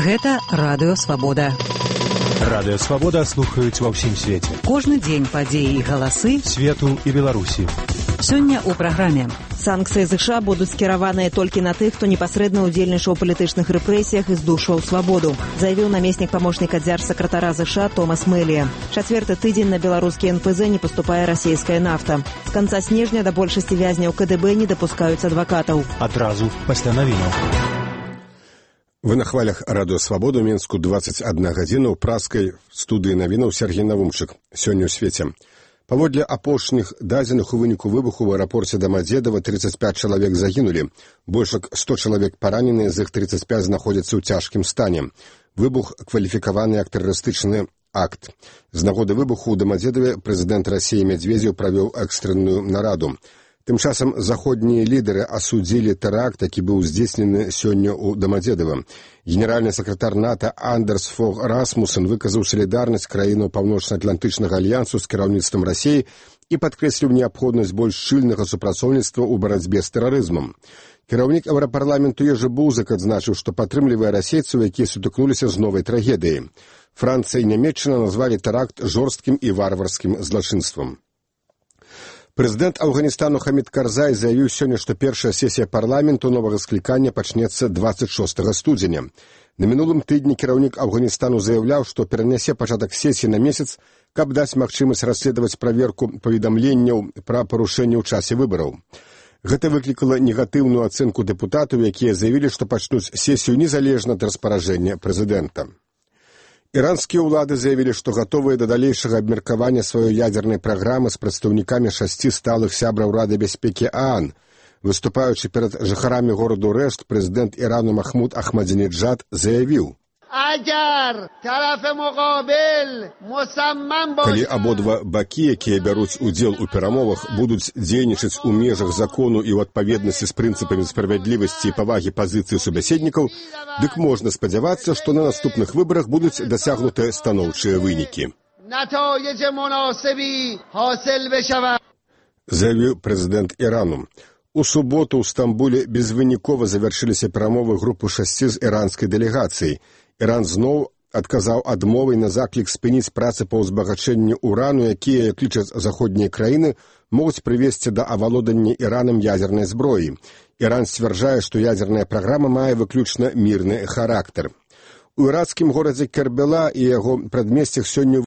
Гэта Радыё Свабода. Радыё Свабода слухаюць ва ўсім свеце. Кожны дзень падзеі і галасы свету і Беларусі. Сёння ў праграме. Санкцыі США будуць скіраваныя толькі на тых, хто непасрэдна ўдзельнічаў у палітычных рэпрэсіях і здушваў свабоду, заявіў намеснік памочніка дзяржсакратара США Томас Мэлія. Чацвёрты тыдзень на беларускі НПЗ не паступае расійская нафта. З канца снежня да большасці вязняў КДБ не дапускаюць адвакатаў. Адразу пасля навінаў. Вы на хвалях Радыё Свабода ў Мінску 21 гадзіна ў праскай студыі навінаў Сергей Навумчык. Сёння ў свеце. Паводле апошніх дадзеных у выніку выбуху ў аэрапорце Дамадзедава 35 чалавек загінулі. Больш як 100 чалавек параненыя, з іх 35 знаходзяцца ў цяжкім стане. Выбух кваліфікаваны як тэрарыстычны акт. З нагоды выбуху ў Дамадзедаве прэзідэнт Расіі Медведзеў правёў экстранную нараду. Тым часам заходнія лідары асудзілі тэракт, які быў здзейснены сёння ў Дамадзедава. Генеральны сакратар НАТО Андерс Фог Расмуссен выказаў салідарнасць краінаў Паўночна-Атлантычнага альянсу з кіраўніцтвам Расіі і падкрэсліў неабходнасць больш шчыльнага супрацоўніцтва ў барацьбе з тэрарызмам. Кіраўнік Еўрапарламенту Ежы Бузак адзначыў, што падтрымлівае расейцаў, якія сутыкнуліся з новай трагедыяй. Францыя і Нямецчына назвалі тэракт жорсткім і варварскім злачынствам. Прэзідэнт Афганістану Хамід Карзай заявіў сёння, што першая сесія парламенту новага склікання пачнецца 26 студзеня. На мінулым тыдні кіраўнік Афганістану заяўляў, што перанясе пачатак сесіі на месяц, каб даць магчымасць расследаваць праверку паведамленняў пра парушэнне ў часе выбараў. Гэта выклікала негатыўную ацэнку дэпутатаў, якія заявілі, што пачнуць сесію незалежна ад распараджэння прэзідэнта. Іранскія ўлады заявілі, што гатовыя да далейшага абмеркавання сваёй ядзернай праграмы з прадстаўнікамі 6 сталых сябраў Рады бяспекі ААН. Выступаючы перад жыхарамі гораду Рэшт, прэзідэнт Ірану Махмуд Ахмадзінеджад заявіў: калі абодва бакі, якія бяруць удзел у перамовах, будуць дзейнічаць у межах закону і ў адпаведнасці з прынцыпамі справядлівасці і павагі пазіцыі субяседнікаў, дык можна спадзявацца, што на наступных выбарах будуць дасягнутыя станоўчыя вынікі. Заявіў прэзідэнт Ірану. У суботу ў Стамбуле безвынікова завяршыліся перамовы групы 6 з іранскай дэлегацыяй. Іран зноў адказаў адмовай на заклік спыніць працы па ўзбагачэнні урану, якія, як лічаць заходнія краіны, могуць прывесці да авалодання Іранам ядзернай зброі. Іран сцвярджае, што ядзерная праграма мае выключна мірны характар. У іракскім горадзе Кербела і яго прадмесцях сёння